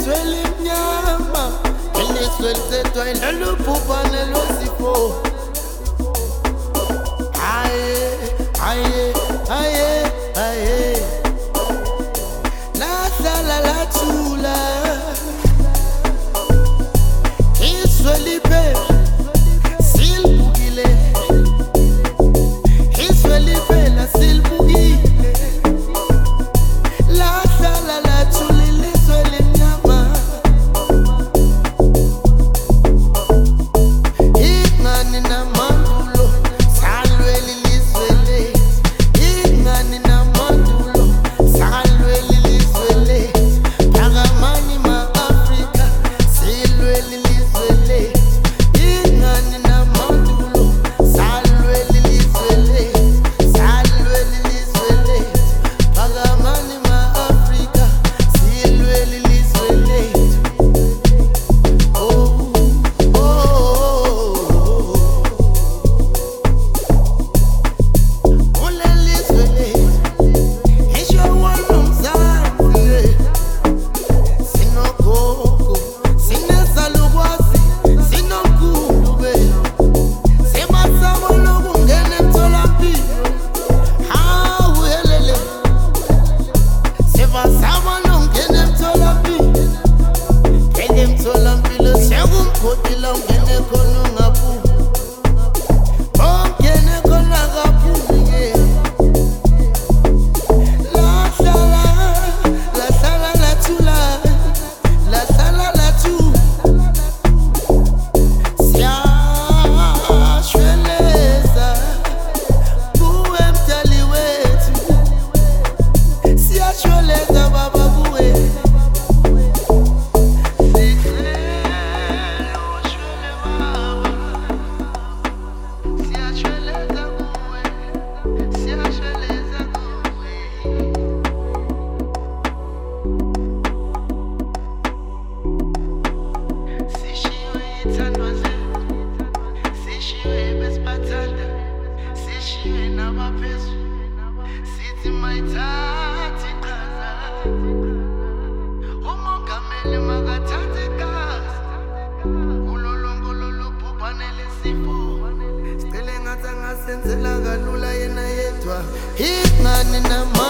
Mnyama ilizwe lisetwa ilelo phupha nelosipho. Aye, aye, aye, aye. Lahlala lathula izwe liphela silibukile, izwe liphela silibukile. Lahlala lathula ilizwe limnyama, ingani namandulo salwela ilizwe lethu, ingani namandulo salwela ilizwe lethu. Phakamani ma-Afrika silwela ilizwe lethu, ingani namandulo salwela ilizwe lethu, salwela ilizwe lethu. Phakamani ma-Afrika silwela ilizwe lethu. Oh, oh, ulelizwe lethu isho wanomzansi, sinogogo sinezalukwazi sinomkhulu sebazama lokungena emtholampilo. Hawu helele, sebazama lokungena emtholampilo, emtholampilo sekumkhodila ungene khona ungaphumi, ongene khona akaphumi-ke. Lahlala lathula, lahlala lathula, siyashweleza kuwe mdali wethu, siyashweleza baba kuwe. Umongameli makathathe igazi kulolonke lolu bhubhane lesifo, sicela engathi angasenzela kalula yena yedwa. Ingani nama